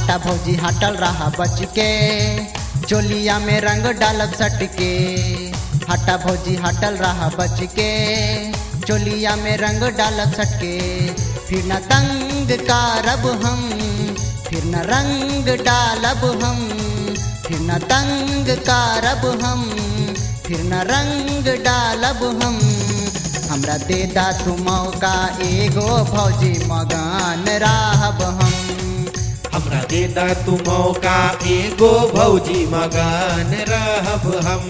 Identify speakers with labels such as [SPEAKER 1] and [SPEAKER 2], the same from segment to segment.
[SPEAKER 1] हटा भौजी हटल रहा बच के, चोलिया में रंग डालब सटके। हटा भौजी हटल रहा बच के, चोलिया में रंग डालब सटके। फिर न तंग कारब हम, फिर न रंग डालब हम, फिर न तंग कारब हम, फिर न रंग डालब हम। हमरा देता तू मौका एगो भौजी मगन रहब हम।
[SPEAKER 2] हमरा देता तू मौका एगो भौजी मगन रहब हम।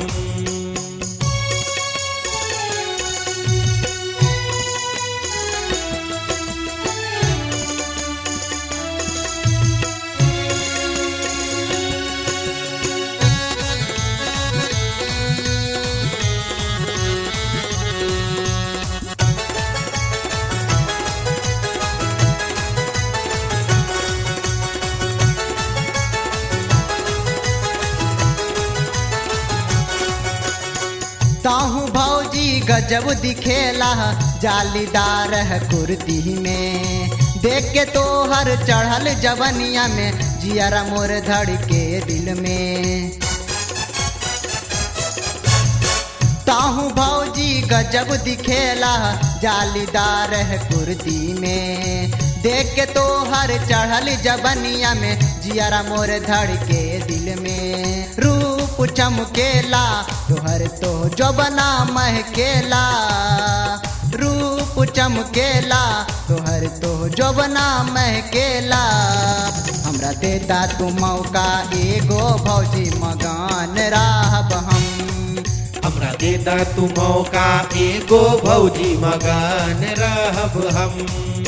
[SPEAKER 1] ताहू भौजी गजब दिखेला जालीदार है कुर्ती में। देख के तो हर चढ़ल जवनिया में जियारा मोर धड़ के दिल में। ताहू भौजी गजब दिखेला जालीदार है कुर्ती में। देख के तो हर चढ़ल जवनिया में जियारा मोर धड़ के दिल में। रूप चमकेला तोहर तो जबना महकेला, रूप चमकेला तोहर तो जबना महकेला। हमरा देता तू मौका एगो भौजी मगन रहब हम।
[SPEAKER 2] हमरा देता तू मौका एगो भौजी मगन रहब हम।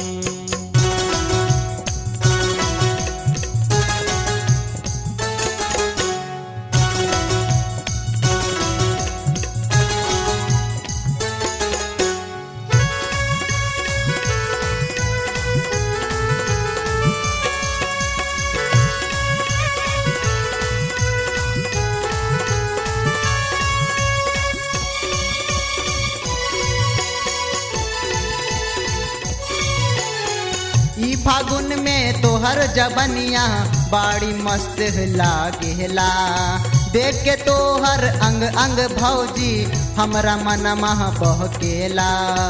[SPEAKER 1] ई फागुन में तोहर जबनिया बाड़ी मस्त लागेला। देख के तोहर अंग अंग भौजी हमरा मनमा बहकेला।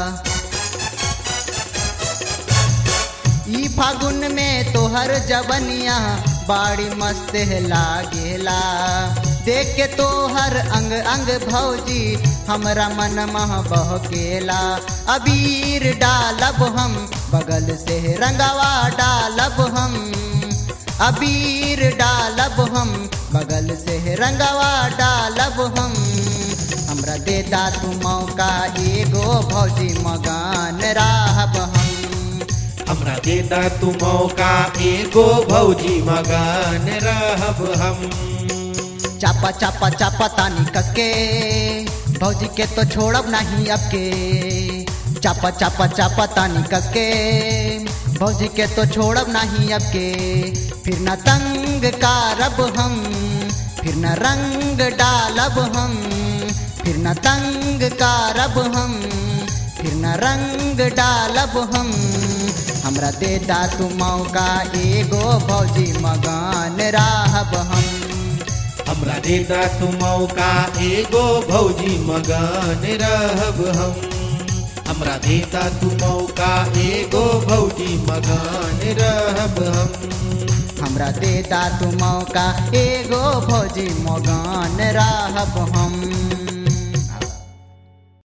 [SPEAKER 1] ई फागुन में तोहर जबनिया बाड़ी मस्त लागेला। देख के तोहर अंग अंग भौजी हमरा मनमा बहकेला। अबीर डालब हम बगल से रंगवा डालब हम। अबीर डालब हम बगल से रंगवा डालब हम। हमरा देता तू मौका एगो भौजी मगन रहब हम।
[SPEAKER 2] हमरा देता तू मौका एगो भौजी मगन रहब हम।
[SPEAKER 1] चापा चापा चापा तानी कसके भौजी के तो छोड़ब नहीं अब के। चापा चापा चापा तानी कसके भौजी के तो छोड़ब नहीं अब के। फिर न तंग कारब हम, फिर न रंग डालब हम, फिर न तंग कारब हम, फिर न रंग डालब हम। हमरा देता तू मौका एगो भौजी मगन रहब हम।
[SPEAKER 2] हमरा देता तू मौका एगो भौजी मगन रहब हम। हमरा देता तू मौका एगो भौजी मगन रहब हम।
[SPEAKER 1] हमरा देता तू मौका एगो भौजी मगन रहब हम।